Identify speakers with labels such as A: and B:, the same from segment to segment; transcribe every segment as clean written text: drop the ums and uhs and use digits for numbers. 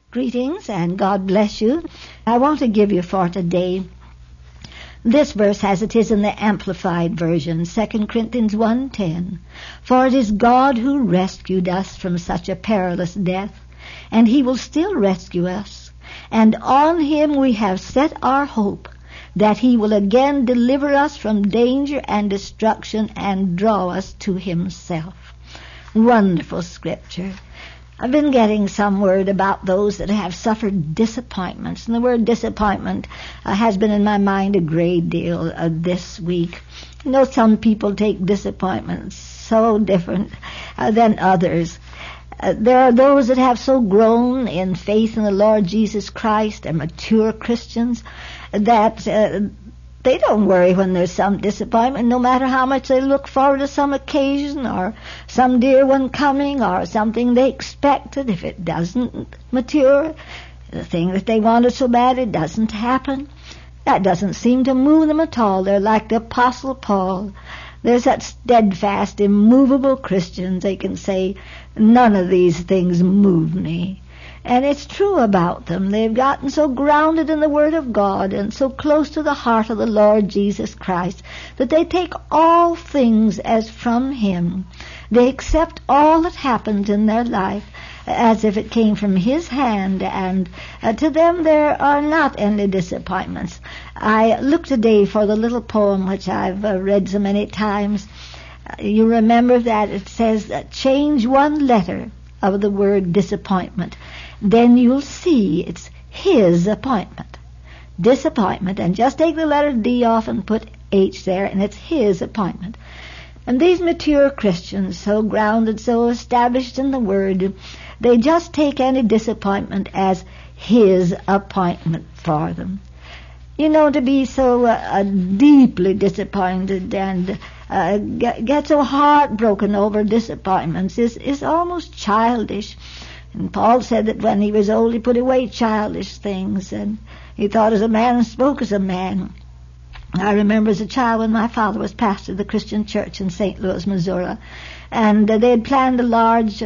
A: Greetings and God bless you. I want to give you for today this verse as it is in the Amplified Version, 2 Corinthians 1:10. For it is God who rescued us from such a perilous death, and he will still rescue us. And on him we have set our hope, that he will again deliver us from danger and destruction and draw us to himself. Wonderful scripture. I've been getting some word about those that have suffered disappointments, and the word disappointment has been in my mind a great deal this week. You know, some people take disappointments so different than others. There are those that have so grown in faith in the Lord Jesus Christ and mature Christians that they don't worry when there's some disappointment, no matter how much they look forward to some occasion or some dear one coming or something they expected. If it doesn't mature, the thing that they wanted so bad, it doesn't happen. That doesn't seem to move them at all. They're like the Apostle Paul. They're such steadfast, immovable Christians. They can say, none of these things move me. And it's true about them. They've gotten so grounded in the Word of God and so close to the heart of the Lord Jesus Christ that they take all things as from him. They accept all that happens in their life as if it came from his hand, and to them there are not any disappointments. I looked today for the little poem which I've read so many times. You remember that it says, change one letter of the word disappointment, then you'll see it's his appointment. Disappointment, and just take the letter D off and put H there, and it's his appointment. And these mature Christians, so grounded, so established in the Word, they just take any disappointment as his appointment for them. You know, to be so deeply disappointed and get so heartbroken over disappointments is almost childish. And Paul said that when he was old, he put away childish things, and he thought as a man and spoke as a man. I remember as a child when my father was pastor of the Christian church in St. Louis, Missouri, and they had planned a large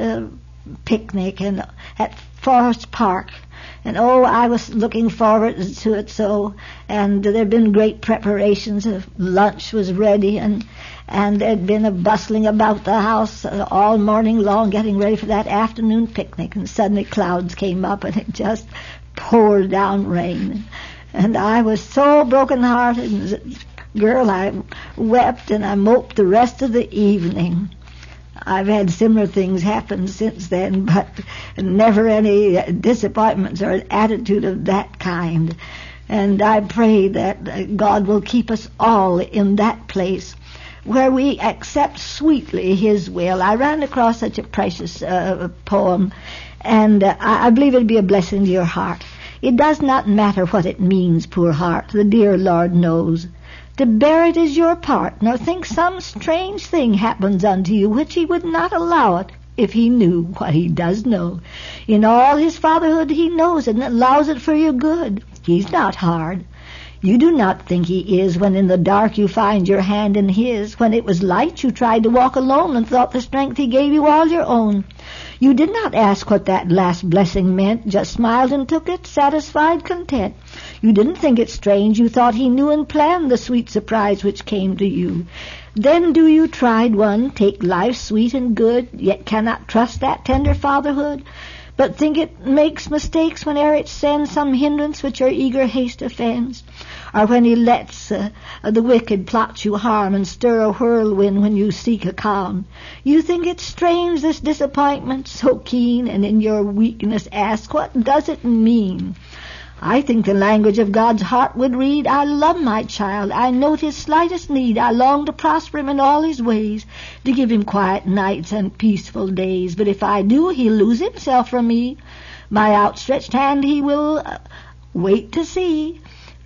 A: picnic at Forest Park. And I was looking forward to it so, and there had been great preparations. Lunch was ready, and there had been a bustling about the house all morning long getting ready for that afternoon picnic, and suddenly clouds came up and it just poured down rain. And I was so broken-hearted, and as a girl I wept and I moped the rest of the evening. I've had similar things happen since then, but never any disappointments or an attitude of that kind. And I pray that God will keep us all in that place where we accept sweetly his will. I ran across such a precious poem, and I believe it'll be a blessing to your heart. It does not matter what it means, poor heart, the dear Lord knows. To bear it is your part, nor think some strange thing happens unto you, which he would not allow it, if he knew what he does know. In all his fatherhood he knows it, and allows it for your good. He's not hard. You do not think he is when in the dark you find your hand in his. When it was light you tried to walk alone and thought the strength he gave you all your own. You did not ask what that last blessing meant, just smiled and took it, satisfied, content. You didn't think it strange, you thought he knew and planned the sweet surprise which came to you. Then do you, tried one, take life sweet and good, yet cannot trust that tender fatherhood, but think it makes mistakes whene'er it sends some hindrance which your eager haste offends, or when he lets the wicked plot you harm and stir a whirlwind when you seek a calm. You think it strange, this disappointment so keen, and in your weakness ask, what does it mean? I think the language of God's heart would read, I love my child, I note his slightest need, I long to prosper him in all his ways, to give him quiet nights and peaceful days. But if I do, he'll lose himself from me. My outstretched hand he will wait to see.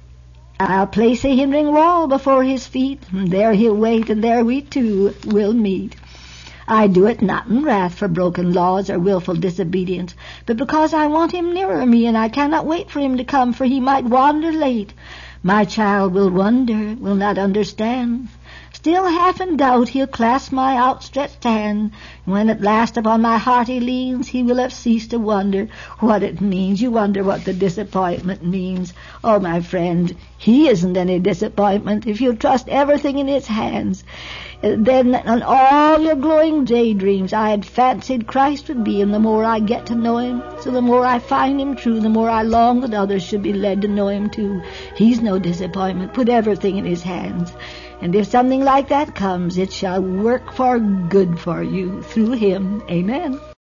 A: I'll place a hindering wall before his feet, and there he'll wait, and there we two will meet. I do it not in wrath for broken laws or willful disobedience, but because I want him nearer me, and I cannot wait for him to come, for he might wander late. My child will wonder, will not understand. Still half in doubt, he'll clasp my outstretched hand. When at last upon my heart he leans, he will have ceased to wonder what it means. You wonder what the disappointment means. Oh, my friend, he isn't any disappointment if you trust everything in his hands. Then on all your glowing daydreams I had fancied Christ would be, and the more I get to know him, so the more I find him true, the more I long that others should be led to know him too. He's no disappointment. Put everything in his hands. And if something like that comes, it shall work for good for you through him. Amen.